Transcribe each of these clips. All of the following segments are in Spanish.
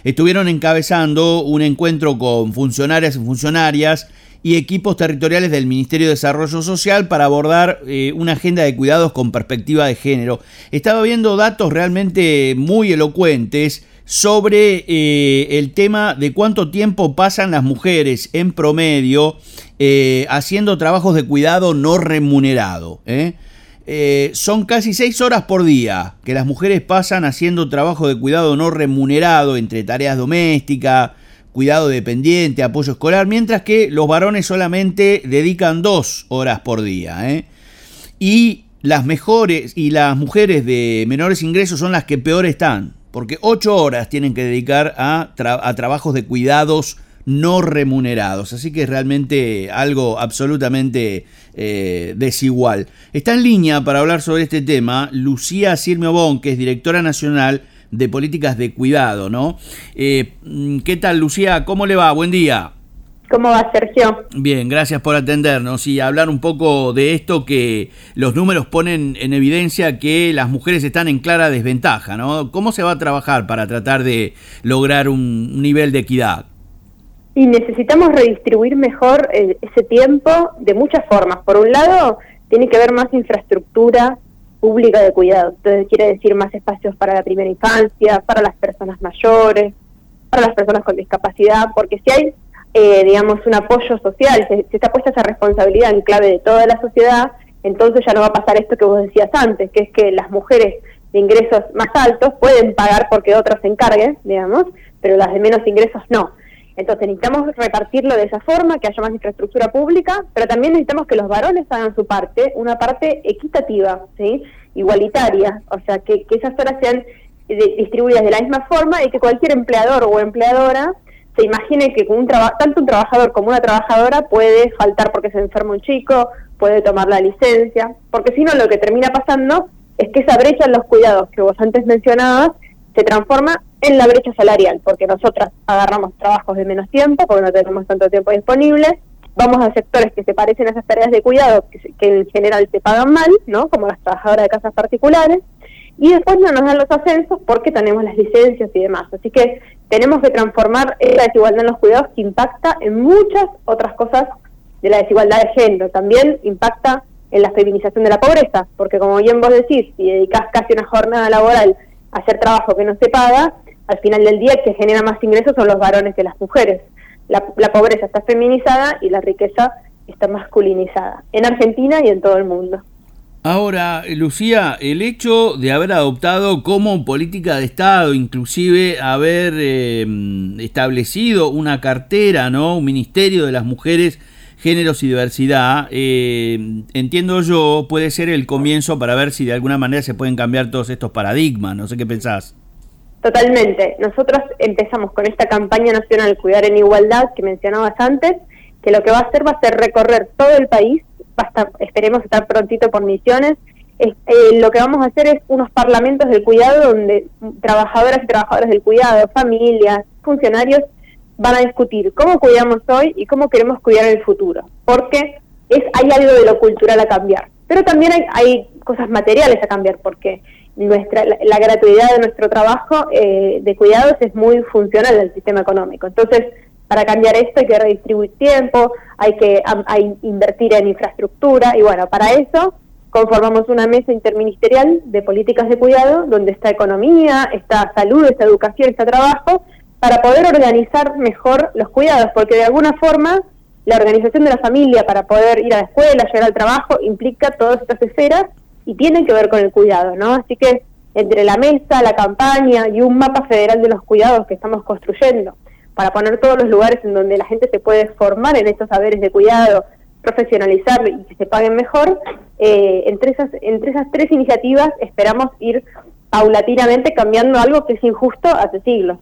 estuvieron encabezando un encuentro con funcionarias y funcionarias y equipos territoriales del Ministerio de Desarrollo Social para abordar una agenda de cuidados con perspectiva de género. Estaba viendo datos realmente muy elocuentes sobre el tema de cuánto tiempo pasan las mujeres en promedio haciendo trabajos de cuidado no remunerado. Son casi 6 horas por día que las mujeres pasan haciendo trabajo de cuidado no remunerado entre tareas domésticas, cuidado dependiente, apoyo escolar, mientras que los varones solamente dedican 2 horas por día. Y las mujeres de menores ingresos son las que peor están, porque 8 horas tienen que dedicar a trabajos de cuidados no remunerados. Así que es realmente algo absolutamente desigual. Está en línea para hablar sobre este tema Lucía Sirme-Obón, que es directora nacional de políticas de cuidado, ¿no? ¿Qué tal, Lucía? ¿Cómo le va? Buen día. ¿Cómo va, Sergio? Bien, gracias por atendernos y hablar un poco de esto que los números ponen en evidencia que las mujeres están en clara desventaja, ¿no? ¿Cómo se va a trabajar para tratar de lograr un nivel de equidad? Y necesitamos redistribuir mejor ese tiempo de muchas formas. Por un lado, tiene que haber más infraestructura pública de cuidado. Entonces quiere decir más espacios para la primera infancia, para las personas mayores, para las personas con discapacidad, porque si hay, un apoyo social, se está puesta esa responsabilidad en clave de toda la sociedad, entonces ya no va a pasar esto que vos decías antes, que es que las mujeres de ingresos más altos pueden pagar porque otros se encarguen, pero las de menos ingresos no. Entonces necesitamos repartirlo de esa forma, que haya más infraestructura pública, pero también necesitamos que los varones hagan su parte, una parte equitativa, ¿sí? Igualitaria, o sea, que esas horas sean distribuidas de la misma forma y que cualquier empleador o empleadora se imagine que tanto un trabajador como una trabajadora puede faltar porque se enferma un chico, puede tomar la licencia, porque si no lo que termina pasando es que esa brecha en los cuidados que vos antes mencionabas se transforma en la brecha salarial, porque nosotras agarramos trabajos de menos tiempo, porque no tenemos tanto tiempo disponible, vamos a sectores que se parecen a esas tareas de cuidado, que en general se pagan mal, ¿no? Como las trabajadoras de casas particulares, y después no nos dan los ascensos porque tenemos las licencias y demás. Así que tenemos que transformar esa desigualdad en los cuidados que impacta en muchas otras cosas de la desigualdad de género. También impacta en la feminización de la pobreza, porque como bien vos decís, si dedicás casi una jornada laboral a hacer trabajo que no se paga, al final del día el que genera más ingresos son los varones que las mujeres. La pobreza está feminizada y la riqueza está masculinizada, en Argentina y en todo el mundo. Ahora, Lucía, el hecho de haber adoptado como política de Estado, inclusive haber establecido una cartera, ¿no? Un Ministerio de las Mujeres, Géneros y Diversidad, entiendo yo, puede ser el comienzo para ver si de alguna manera se pueden cambiar todos estos paradigmas. No sé qué pensás. Totalmente. Nosotros empezamos con esta campaña nacional Cuidar en Igualdad que mencionabas antes, que lo que va a hacer recorrer todo el país. Esperemos estar prontito por Misiones. Lo que vamos a hacer es unos parlamentos del cuidado donde trabajadoras y trabajadores del cuidado, familias, funcionarios van a discutir cómo cuidamos hoy y cómo queremos cuidar en el futuro, porque hay algo de lo cultural a cambiar, pero también hay cosas materiales a cambiar, porque la gratuidad de nuestro trabajo de cuidados es muy funcional al sistema económico. Entonces, para cambiar esto hay que redistribuir tiempo, hay invertir en infraestructura, y bueno, para eso conformamos una mesa interministerial de políticas de cuidado, donde está economía, está salud, está educación, está trabajo, para poder organizar mejor los cuidados, porque de alguna forma la organización de la familia para poder ir a la escuela, llegar al trabajo, implica todas estas esferas y tiene que ver con el cuidado, ¿no? Así que entre la mesa, la campaña y un mapa federal de los cuidados que estamos construyendo, para poner todos los lugares en donde la gente se puede formar en estos saberes de cuidado, profesionalizarlo y que se paguen mejor, entre esas 3 iniciativas esperamos ir paulatinamente cambiando algo que es injusto hace siglos.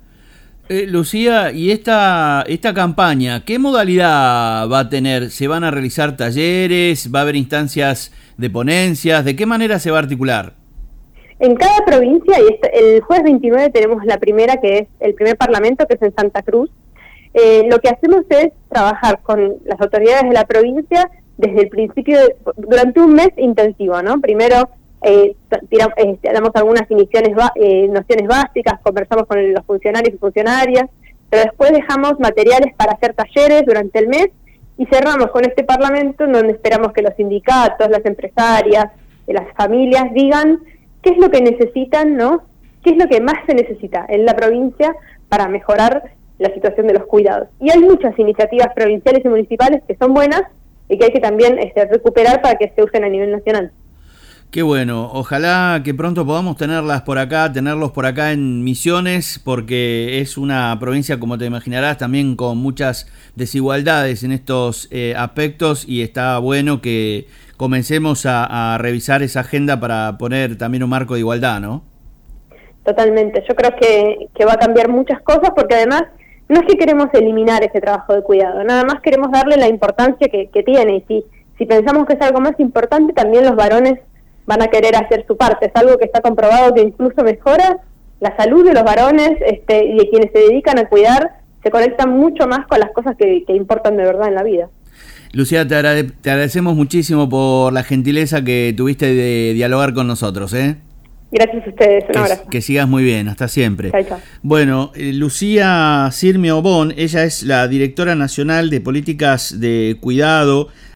Lucía, y esta campaña, ¿qué modalidad va a tener? ¿Se van a realizar talleres? ¿Va a haber instancias de ponencias? ¿De qué manera se va a articular? En cada provincia, y el jueves 29 tenemos la primera, que es el primer parlamento, que es en Santa Cruz. Lo que hacemos es trabajar con las autoridades de la provincia desde el principio, durante un mes intensivo, ¿no? Primero damos algunas nociones básicas, conversamos con los funcionarios y funcionarias, pero después dejamos materiales para hacer talleres durante el mes y cerramos con este Parlamento en donde esperamos que los sindicatos, las empresarias, las familias digan qué es lo que necesitan, ¿no? ¿Qué es lo que más se necesita en la provincia para mejorar la situación de los cuidados? Y hay muchas iniciativas provinciales y municipales que son buenas y que hay que también recuperar para que se usen a nivel nacional. Qué bueno, ojalá que pronto podamos tenerlos por acá en Misiones, porque es una provincia, como te imaginarás, también con muchas desigualdades en estos aspectos, y está bueno que comencemos a revisar esa agenda para poner también un marco de igualdad, ¿no? Totalmente, yo creo que va a cambiar muchas cosas, porque además no es que queremos eliminar ese trabajo de cuidado, nada más queremos darle la importancia que tiene, y si pensamos que es algo más importante, también los varones van a querer hacer su parte. Es algo que está comprobado que incluso mejora la salud de los varones, y de quienes se dedican a cuidar, se conectan mucho más con las cosas que importan de verdad en la vida. Lucía, te agradecemos muchísimo por la gentileza que tuviste de dialogar con nosotros, ¿eh? Gracias a ustedes, un abrazo. Que sigas muy bien, hasta siempre. Chau, chau. Bueno, Lucía Sirmio Bon, ella es la directora nacional de políticas de cuidado